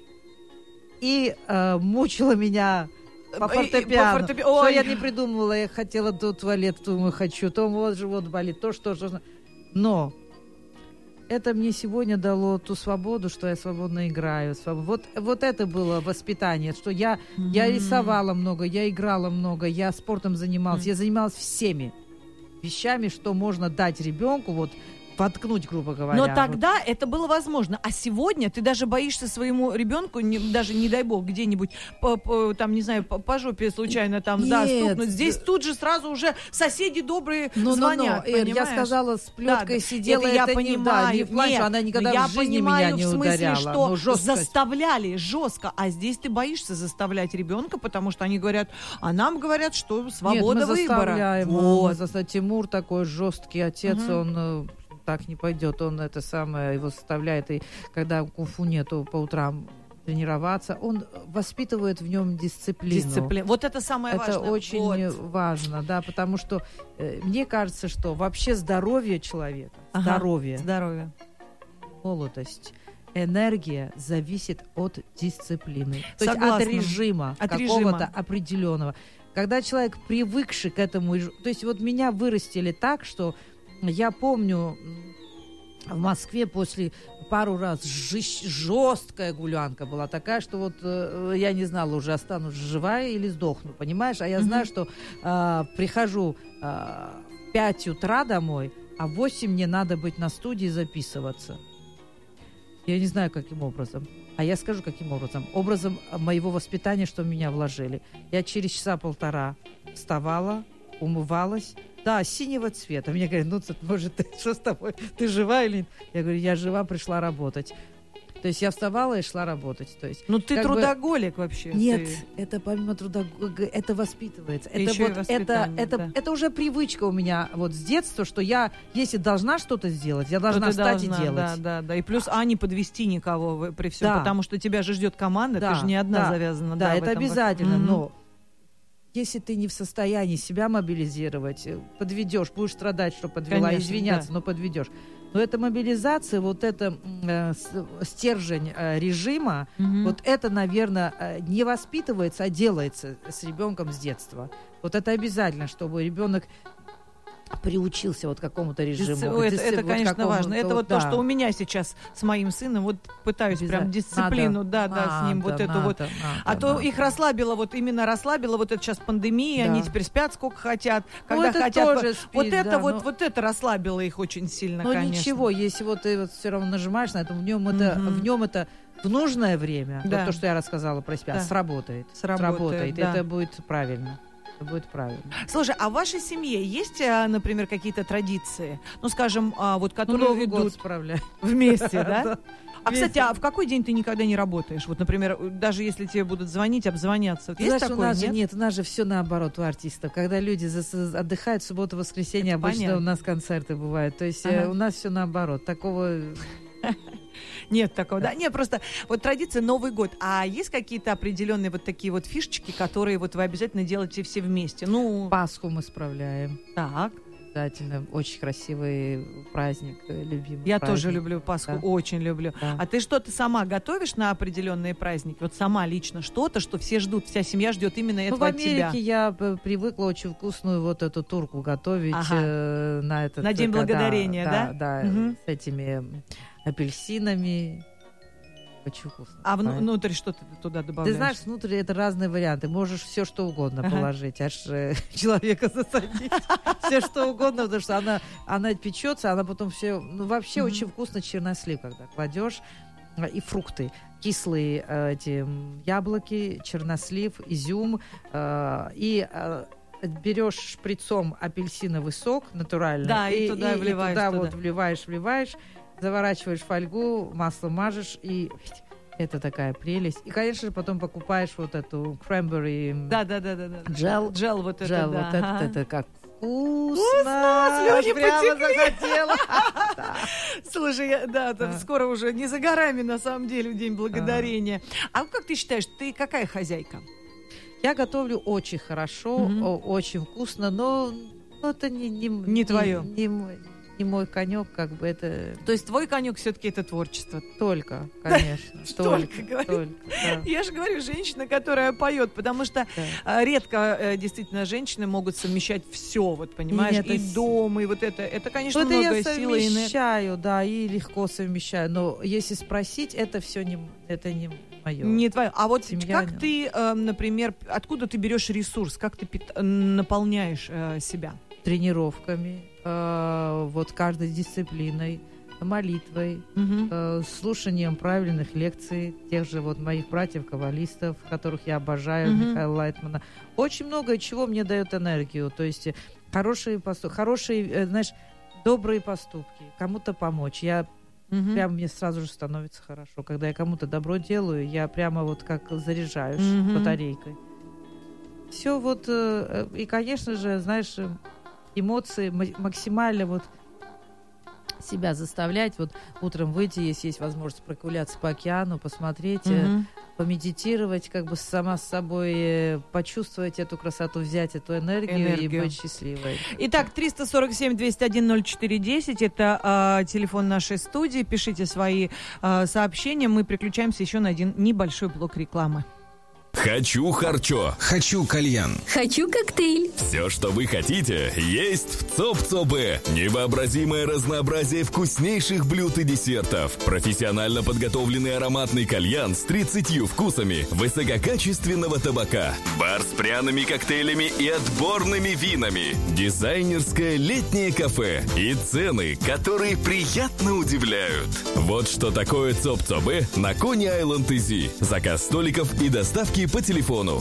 и мучила меня по фортепиано. Что я не придумывала, я хотела то туалет, думаю, хочу, то живот болит, то что. Но это мне сегодня дало ту свободу, что я свободно играю. Вот это было воспитание, что я рисовала много, я играла много, я спортом занималась, я занималась всеми вещами, что можно дать ребенку воткнуть, грубо говоря. Но тогда это было возможно. А сегодня ты даже боишься своему ребенку, даже, не дай бог, где-нибудь, там, не знаю, по жопе случайно там, стукнуть. Здесь тут же сразу уже соседи добрые звонят, понимаешь? Я сказала, с плеткой сидела, это я понимаю. не плачу, она никогда в жизни меня не ударяла. В смысле, что заставляли жестко, а здесь ты боишься заставлять ребенка, потому что они говорят, а нам говорят, что свобода выбора. Вот. Тимур такой жесткий отец, он так не пойдет, он это самое его заставляет, и когда кунг-фу нету по утрам тренироваться, он воспитывает в нем дисциплину. Вот это самое важное. Это очень важно, да, потому что мне кажется, что вообще здоровье человека, здоровье, молодость, энергия зависит от дисциплины, то есть от режима какого-то определенного. Когда человек привыкший к этому, то есть вот меня вырастили так, что я помню, в Москве после пару раз жесткая гулянка была такая, что вот я не знала, уже останусь живая или сдохну, понимаешь? А я знаю, что прихожу в 5 утра домой, а в 8 мне надо быть на студии записываться. Я не знаю, каким образом. А я скажу, каким образом. Образом моего воспитания, что в меня вложили. Я через часа полтора вставала, умывалась. Да, синего цвета. Мне говорят, может, что с тобой? Ты жива или нет? Я говорю, я жива, пришла работать. То есть я вставала и шла работать. То есть, ты трудоголик вообще. Нет, это помимо трудоголика, это воспитывается. Это уже привычка у меня вот с детства, что я, если должна что-то сделать, я должна встать и делать. Да. И плюс не подвести никого при всем, потому что тебя же ждет команда, ты же не одна завязана. Да, это обязательно, но если ты не в состоянии себя мобилизировать, подведешь, будешь страдать, что подвела, конечно, извиняться, но подведешь. Но эта мобилизация, вот это стержень режима, вот это, наверное, не воспитывается, а делается с ребенком с детства. Вот это обязательно, чтобы ребенок приучился вот к какому-то режиму. Это конечно, важно. Это вот то, что у меня сейчас с моим сыном, вот пытаюсь прям дисциплину, с ним вот эту вот. А то их расслабило, вот именно расслабило вот это сейчас пандемия, они теперь спят сколько хотят, когда хотят. Вот это вот это расслабило их очень сильно, конечно. Но ничего, если вот ты вот все равно нажимаешь на это, в нем это в нужное время, вот то, что я рассказала про себя, сработает. Это будет правильно. Это будет правильно. Слушай, а в вашей семье есть, например, какие-то традиции? Ну, скажем, вот которые Новый идут год справляем. Вместе, да? А, кстати, в какой день ты никогда не работаешь? Вот, например, даже если тебе будут звонить, обзвоняться. Вот есть такое, нет? У нас же все наоборот у артистов. Когда люди отдыхают в субботу, воскресенье, это обычно понятно. У нас концерты бывают. То есть у нас все наоборот. Такого... Нет такого, да? Нет, просто вот традиция Новый год. А есть какие-то определенные вот такие вот фишечки, которые вот вы обязательно делаете все вместе? Пасху мы справляем. Так. Обязательно. Очень красивый праздник, любимый Я праздник. тоже люблю Пасху, очень люблю. Да. А ты что-то сама готовишь на определенные праздники? Вот сама лично что-то, что все ждут, вся семья ждет именно этого от тебя? В Америке я привыкла очень вкусную вот эту турку готовить на День Благодарения, да? Да, с этими апельсинами. Очень вкусно. А внутрь что ты туда добавляешь? Ты знаешь, внутрь это разные варианты. Можешь все что угодно положить, аж человека засадить. Все что угодно, потому что она печется, она потом все... вообще очень вкусно чернослив, когда кладешь. И фрукты. Кислые эти яблоки, чернослив, изюм. И берешь шприцом апельсиновый сок натуральный. Да, и туда вливаешь. И туда вот вливаешь. Заворачиваешь фольгу, масло мажешь, и это такая прелесть. И, конечно же, потом покупаешь вот эту cranberry джел. Вот это, это как вкусно! Слюни прямо захотела. Слушай, скоро уже не за горами, на самом деле, День Благодарения. А как ты считаешь, ты какая хозяйка? Я готовлю очень хорошо, очень вкусно, но это не твое. Не мой конек, как бы это... То есть твой конек все-таки это творчество? Только, конечно. Только. Я же говорю, женщина, которая поет, потому что редко действительно женщины могут совмещать все, вот понимаешь, и дом, и вот это. Это, конечно, много силы и энергии. Я совмещаю, да, и легко совмещаю, но если спросить, это все не мое. Не твое. А вот как ты, например, откуда ты берешь ресурс, как ты наполняешь себя? Тренировками. вот каждой дисциплиной, молитвой, слушанием правильных лекций тех же вот моих братьев-каббалистов, которых я обожаю, Михаила Лайтмана. Очень много чего мне дает энергию. То есть хорошие, знаешь, добрые поступки, кому-то помочь. Прямо мне сразу же становится хорошо. Когда я кому-то добро делаю, я прямо вот как заряжаюсь батарейкой. Все вот, и, конечно же, знаешь, эмоции максимально вот себя заставлять, вот утром выйти, если есть возможность прогуляться по океану, посмотреть, помедитировать, как бы сама с собой почувствовать эту красоту, взять эту энергию и быть счастливой. Итак, 347-201-04-10, это телефон нашей студии. Пишите свои сообщения. Мы переключаемся еще на один небольшой блок рекламы. Хочу харчо. Хочу кальян. Хочу коктейль. Все, что вы хотите, есть в ЦОП-ЦОБе. Невообразимое разнообразие вкуснейших блюд и десертов. Профессионально подготовленный ароматный кальян с 30 вкусами высококачественного табака. Бар с пряными коктейлями и отборными винами. Дизайнерское летнее кафе. И цены, которые приятно удивляют. Вот что такое ЦОП-ЦОБе на Кони-Айленд-Изи. Заказ столиков и доставки по телефону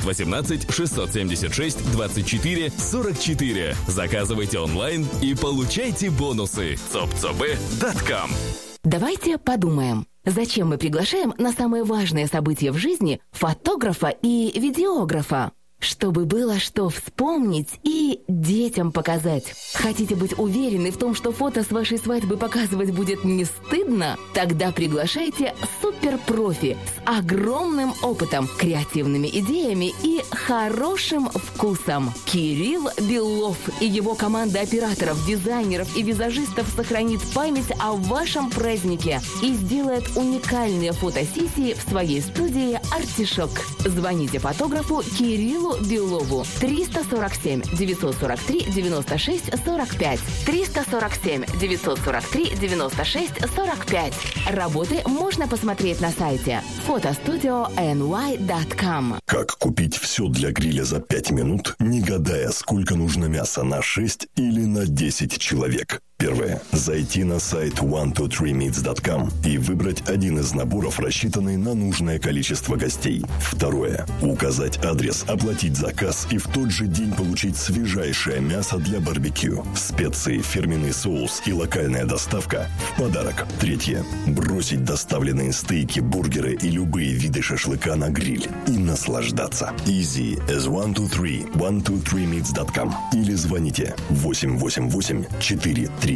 718-676-24-44. Заказывайте онлайн и получайте бонусы. copcobe.com. Давайте подумаем, зачем мы приглашаем на самые важные события в жизни фотографа и видеографа? Чтобы было что вспомнить и детям показать. Хотите быть уверены в том, что фото с вашей свадьбы показывать будет не стыдно? Тогда приглашайте суперпрофи с огромным опытом, креативными идеями и хорошим вкусом. Кирилл Белов и его команда операторов, дизайнеров и визажистов сохранит память о вашем празднике и сделает уникальные фотосессии в своей студии «Артишок». Звоните фотографу Кириллу Белову 347 943 96 45 347 943 96 45. Работы можно посмотреть на сайте photostudioNY.com. Как купить все для гриля за 5 минут, не гадая, сколько нужно мяса на 6 или на 10 человек? Первое. Зайти на сайт 123meats.com и выбрать один из наборов, рассчитанный на нужное количество гостей. Второе. Указать адрес, оплатить заказ и в тот же день получить свежайшее мясо для барбекю. Специи, фирменный соус и локальная доставка в подарок. Третье. Бросить доставленные стейки, бургеры и любые виды шашлыка на гриль и наслаждаться. Easy as 123meats.com или звоните 888-433-0123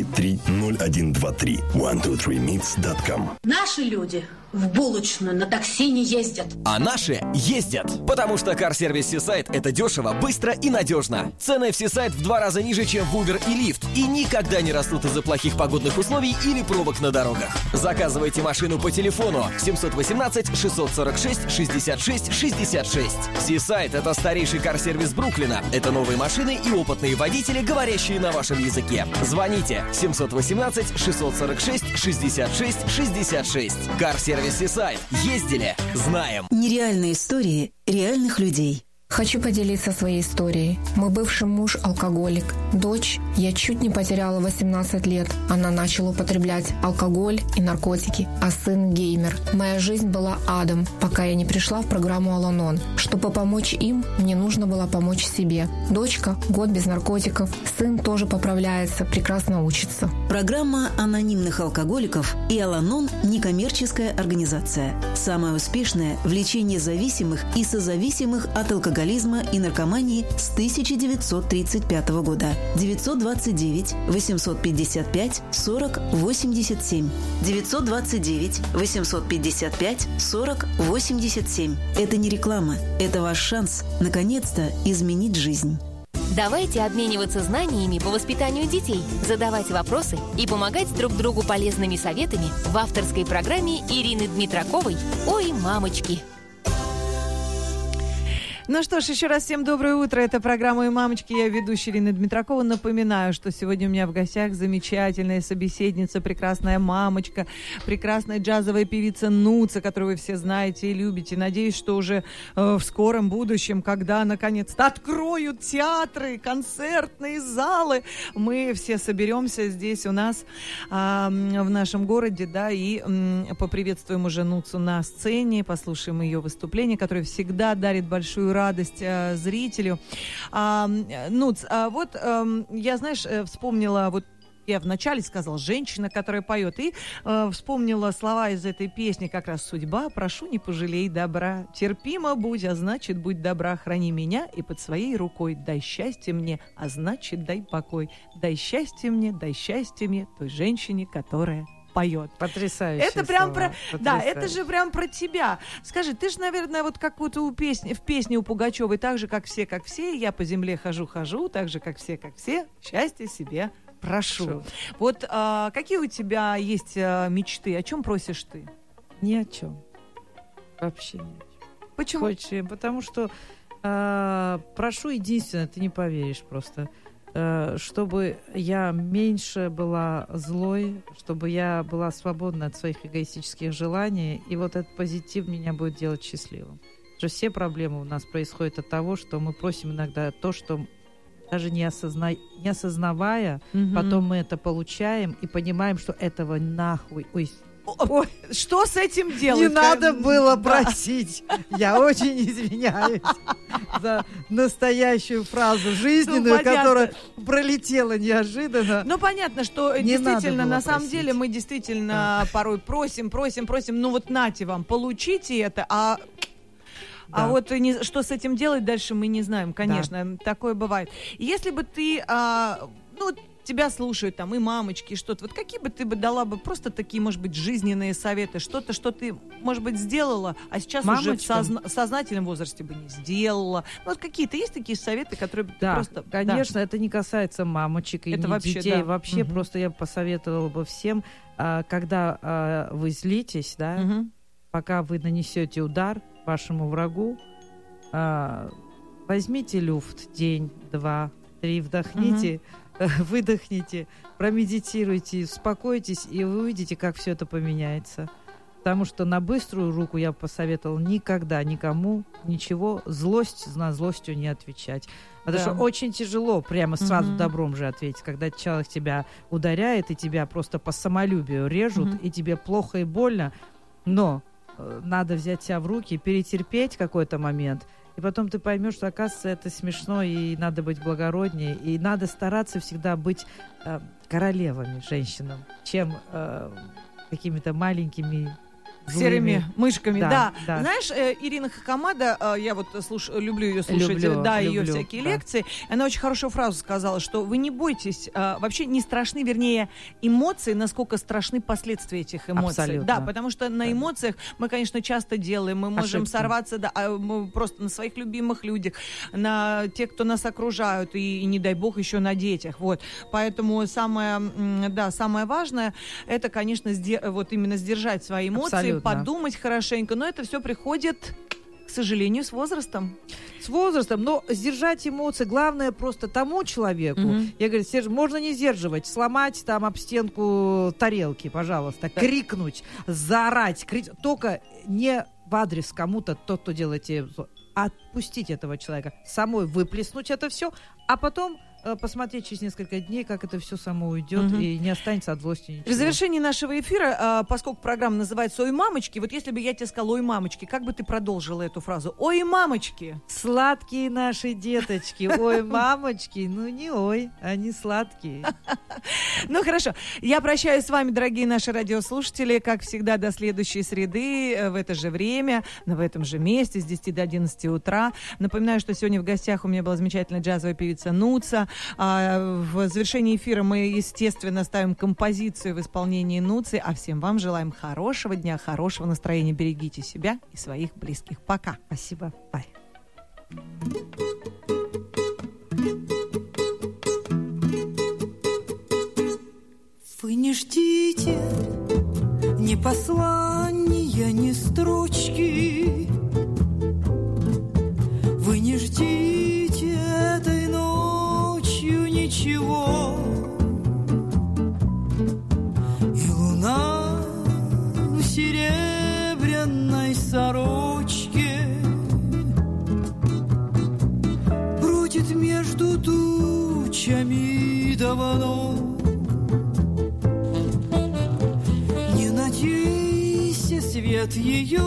123meats.com. Наши люди в булочную на такси не ездят. А наши ездят, потому что Car-сервис Seaside — это дешево, быстро и надежно. Цены в Seaside в 2 раза ниже, чем в Uber и Lyft, и никогда не растут из-за плохих погодных условий или пробок на дорогах. Заказывайте машину по телефону 718-646-66-66. Seaside — это старейший Car-сервис Бруклина. Это новые машины и опытные водители, говорящие на вашем языке. Звоните 718-646-66-66. Car-сервис Seaside. Ездили, знаем. Нереальные истории реальных людей. Хочу поделиться своей историей. Мой бывший муж – алкоголик. Дочь я чуть не потеряла 18 лет. Она начала употреблять алкоголь и наркотики, а сын – геймер. Моя жизнь была адом, пока я не пришла в программу «Ал-Анон». Чтобы помочь им, мне нужно было помочь себе. Дочка – год без наркотиков. Сын тоже поправляется, прекрасно учится. Программа анонимных алкоголиков и «Ал-Анон» – некоммерческая организация. Самая успешная в лечении зависимых и созависимых от алкоголизма и наркомании с 1935 года. 929-855-40-87. 929-855-40-87. Это не реклама, это ваш шанс наконец-то изменить жизнь. Давайте обмениваться знаниями по воспитанию детей, задавать вопросы и помогать друг другу полезными советами в авторской программе Ирины Дмитраковой «Ой, мамочки». Ну что ж, еще раз всем доброе утро. Это программа «И мамочки». Я ведущая Ирина Дмитракова. Напоминаю, что сегодня у меня в гостях замечательная собеседница, прекрасная мамочка, прекрасная джазовая певица Нуца, которую вы все знаете и любите. Надеюсь, что уже в скором будущем, когда наконец-то откроют театры, концертные залы, мы все соберемся здесь у нас в нашем городе, да, и поприветствуем уже Нуцу на сцене, послушаем ее выступление, которое всегда дарит большую радость зрителю. Нуц, вот я, знаешь, вспомнила, вот я вначале сказала, женщина, которая поет, и вспомнила слова из этой песни, как раз «Судьба, прошу, не пожалей добра, терпимо будь, а значит, будь добра, храни меня и под своей рукой, дай счастье мне, а значит, дай покой, дай счастье мне, той женщине, которая поет». Потрясающе. Это прям слова. да, это же прям про тебя. Скажи, ты же, наверное, вот как вот в песне у Пугачевой, так же, как все, я по земле хожу, так же, как все, счастье себе прошу. Вот какие у тебя есть мечты? О чем просишь ты? Ни о чем. Вообще ни о чем. Почему? Потому что прошу единственное, ты не поверишь просто, чтобы я меньше была злой, чтобы я была свободна от своих эгоистических желаний, и вот этот позитив меня будет делать счастливым. Потому что все проблемы у нас происходят от того, что мы просим иногда то, что даже не осознавая, потом мы это получаем и понимаем, что этого нахуй... Ой, что с этим делать? Не надо было просить. Я очень извиняюсь за настоящую фразу жизненную, которая пролетела неожиданно. Ну, понятно, что действительно, на самом деле, мы действительно порой просим, ну вот нате вам, получите это, а вот что с этим делать дальше, мы не знаем, конечно, такое бывает. Если бы ты, тебя слушают там и мамочки, что-то. Вот какие бы ты бы дала бы просто такие, может быть, жизненные советы? Что-то, что ты, может быть, сделала, а сейчас мамочкам? уже в сознательном возрасте бы не сделала. Вот какие-то есть такие советы, которые бы ты просто... Конечно, это не касается мамочек и это не вообще, детей. Да. Вообще просто я посоветовала бы всем, когда вы злитесь, да, пока вы нанесете удар вашему врагу, возьмите люфт день, 2, 3, вдохните, выдохните, промедитируйте, успокойтесь, и вы увидите, как все это поменяется. Потому что на быструю руку я посоветовала никогда никому ничего злость на злостью не отвечать. Потому что очень тяжело прямо сразу добром же ответить, когда человек тебя ударяет, и тебя просто по самолюбию режут, и тебе плохо и больно, но надо взять себя в руки, перетерпеть какой-то момент, и потом ты поймешь, что, оказывается, это смешно, и надо быть благороднее, и надо стараться всегда быть королевами, женщинам, чем какими-то маленькими серыми мышками, да. Да. Знаешь, Ирина Хакамада, я вот люблю ее слушать, ее всякие лекции, она очень хорошую фразу сказала, что вы не бойтесь, вообще не страшны, вернее, эмоции, насколько страшны последствия этих эмоций. Абсолютно. Да, потому что на эмоциях мы, конечно, часто делаем, мы можем сорваться, мы просто на своих любимых людях, на тех, кто нас окружают, и не дай бог еще на детях. Вот. Поэтому самое важное, это, конечно, вот именно сдержать свои эмоции, подумать хорошенько, но это все приходит, к сожалению, с возрастом. С возрастом, но сдержать эмоции, главное просто тому человеку. Я говорю, Серж, можно не сдерживать, сломать там об стенку тарелки, пожалуйста, крикнуть, заорать, только не в адрес кому-то, тот, кто делает тебе зло. Отпустить этого человека, самой выплеснуть это все, а потом посмотреть через несколько дней, как это все само уйдет, и не останется от злости ничего. В завершении нашего эфира, поскольку программа называется «Ой, мамочки», вот если бы я тебе сказала «Ой, мамочки», как бы ты продолжила эту фразу? «Ой, мамочки». Сладкие наши деточки, ой, мамочки, ну не ой, они сладкие. Ну хорошо, я прощаюсь с вами, дорогие наши радиослушатели, как всегда, до следующей среды, в это же время, в этом же месте, с 10 до 11 утра. Напоминаю, что сегодня в гостях у меня была замечательная джазовая певица Нуца. В завершении эфира мы, естественно, ставим композицию в исполнении Нуцы, а всем вам желаем хорошего дня, хорошего настроения. Берегите себя и своих близких. Пока. Спасибо. Бай. Вы не ждите ни послания, ни строчки. Вы не ждите этой ночью ничего, и луна в серебряной сорочке бродит между тучами давно. Не надейся, свет ее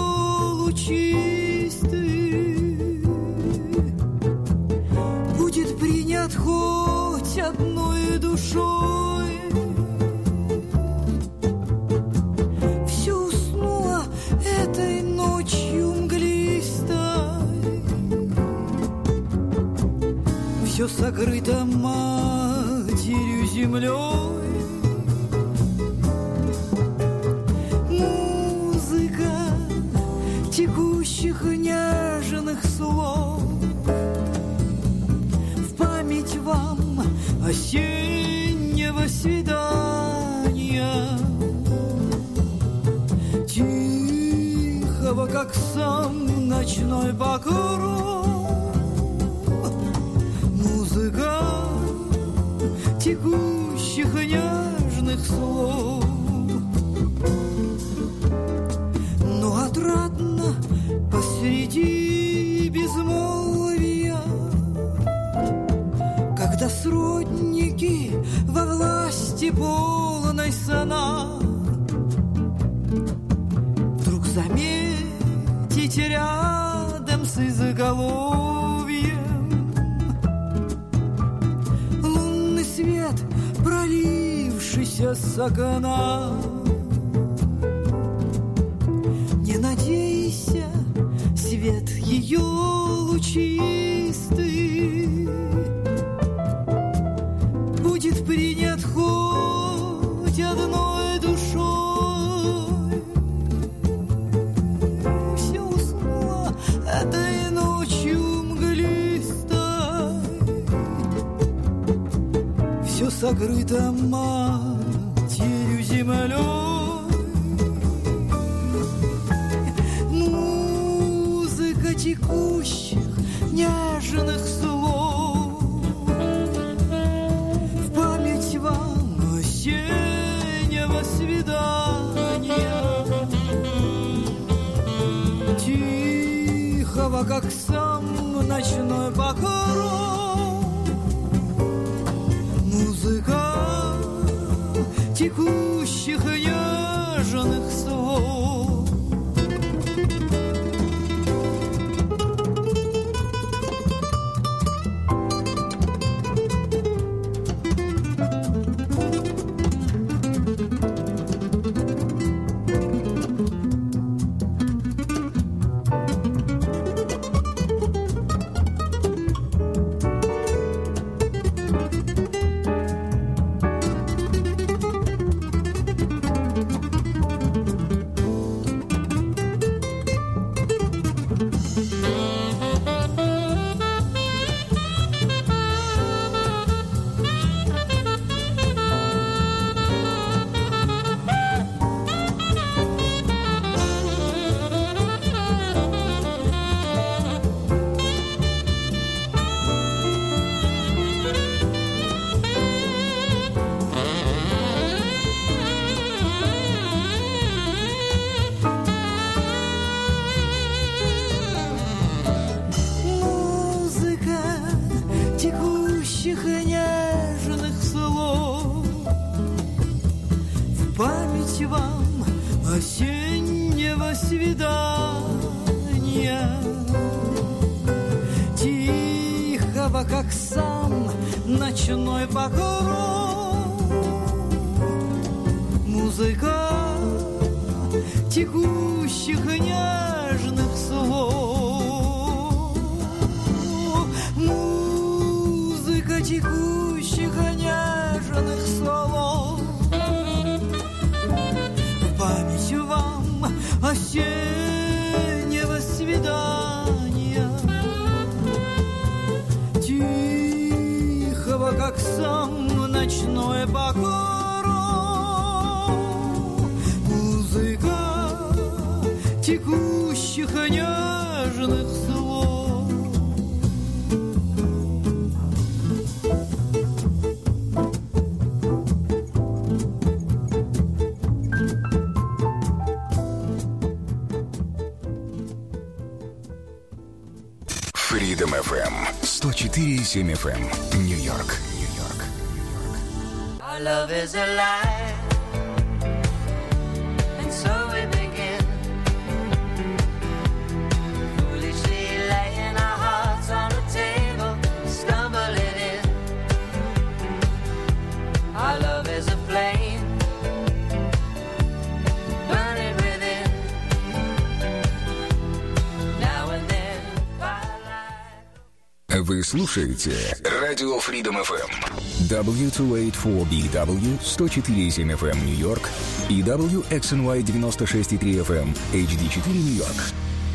лучистый будет принят хоть одной душой. Все уснуло этой ночью мглистой, все сокрыто матерью землей. Текущих нежных слов в память вам осеннего свидания, тихого, как сам ночной покров. Музыка текущих нежных слов, но отрадно посреди безмолвия, когда сродники во власти полной сна, вдруг заметите рядом с изголовьем лунный свет, пролившийся с окна. Не надейся, свет ее лучистый будет принят хоть одной душой. Все уснуло этой ночью мглистой, все сокрыто матерью землей. Текущих нежных слов в память вам осеннего свидания, тихого, как сам ночной покров. Музыка текущих нежных слов. Осеннего свидания, тихого, как сам ночной покров. Музыка текущих нежных слов, музыка текущих нежных слов. Память вам осеннего свидания, тихого, как сам ночной покров. Музыка текущих нежных слов. Freedom FM 104,7 FM, Нью-Йорк. Our love is a lie, and so we begin. Foolishly laying our hearts on the table, stumbling in. Our love is a flame, burning within. Now and then, firelight. Вы слушаете Радио Freedom FM. W284BW 104,7 FM Нью-Йорк и WXNY 96,3 FM HD4 Нью-Йорк.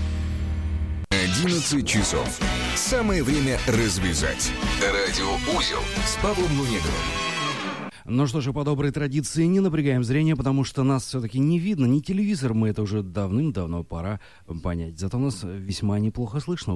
11 часов. Самое время развязать. Радиоузел с Павлом Лунеговым. Ну что же, по доброй традиции не напрягаем зрение, потому что нас все-таки не видно, ни телевизор, мы это уже давным-давно пора понять. Зато нас весьма неплохо слышно.